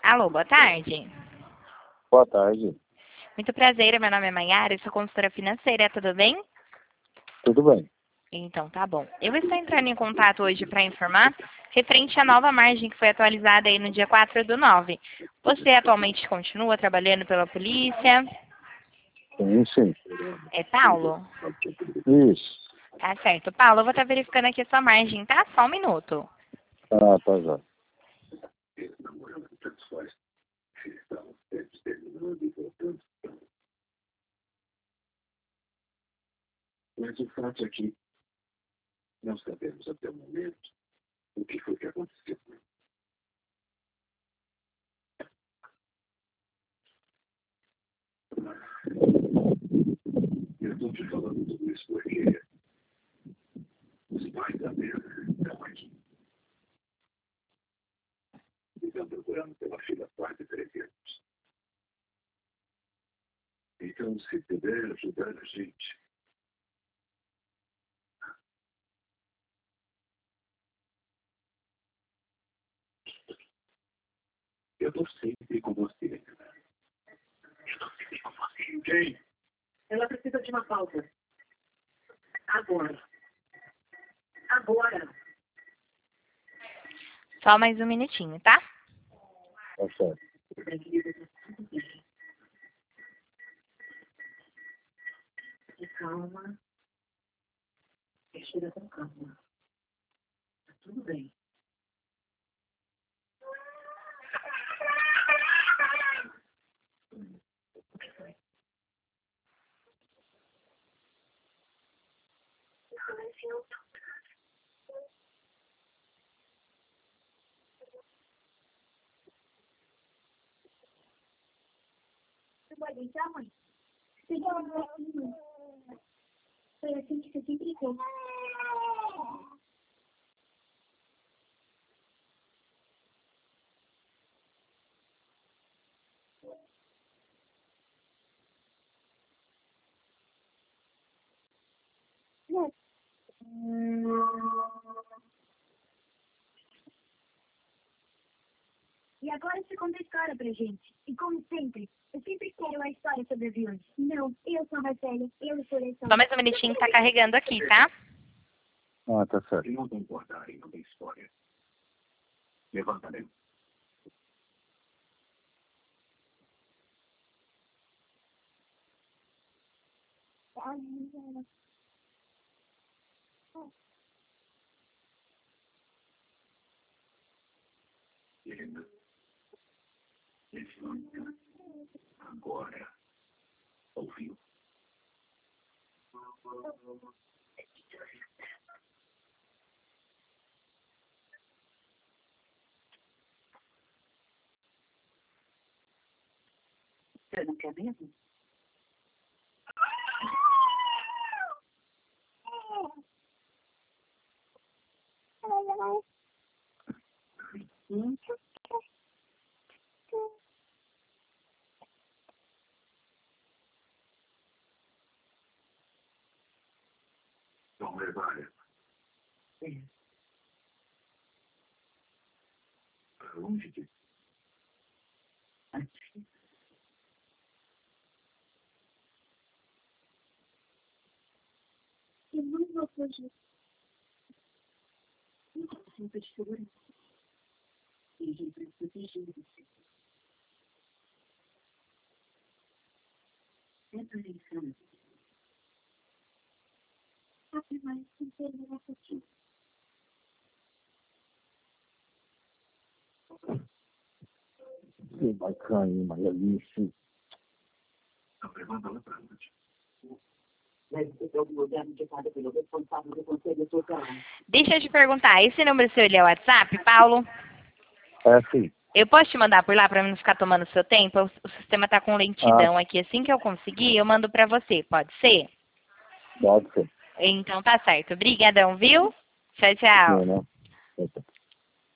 Alô, boa tarde. Boa tarde. Muito prazer, meu nome é Maiara, eu sou consultora financeira, tudo bem? Tudo bem? Então, tá bom. Eu estou entrando em contato hoje para informar referente à nova margem que foi atualizada aí no dia 4/9. Você atualmente continua trabalhando pela polícia? Sim. É Paulo? Isso. Tá certo. Paulo, eu vou estar verificando aqui a sua margem, tá? Só um minuto. Ah, tá já. Mas o fato é que nós sabemos até o momento o que foi que aconteceu. Eu estou te falando tudo isso porque os pais da Bela estão aqui. Estão procurando pela filha quase 13 anos. Então, se puder ajudar a gente, eu estou sempre com você. Eu estou sempre com você. Quem? Ela precisa de uma pausa. Agora. Só mais um minutinho, tá? Tá certo. Calma. Respira com calma. Tá tudo bem. Você pode entrar, mãe? Você já andou assim? Foi assim que você sempre fez. E agora você conta a história pra gente. E como sempre, eu sempre quero uma história sobre aviões. Não, eu sou a mais velha. Eu sou a Só mais um minutinho que tá carregando aqui, tá? Ah, tá certo. se não concordarem, não tem história. Levanta, né? Helena, levanta. Agora. Ouviu? Você não quer mesmo? Vamos levar ela. Para onde que? Eu não vou fugir. Sinta de segurança. Ninguém vai proteger você. É prevenção. Sabe mais que ele vai fugir. Sim, bacana, mas ali sim. Não, levanta ela para onde? Deve ser o governo indicado pelo responsável do Conselho Tutelar. Deixa eu te perguntar, esse número seu ele é o WhatsApp, Paulo? É, sim. Eu posso te mandar por lá para não ficar tomando seu tempo? O sistema tá com lentidão aqui. Assim que eu conseguir, eu mando para você. Pode ser? Pode ser. Então tá certo. Obrigadão, viu? Tchau, tchau. Sim, né?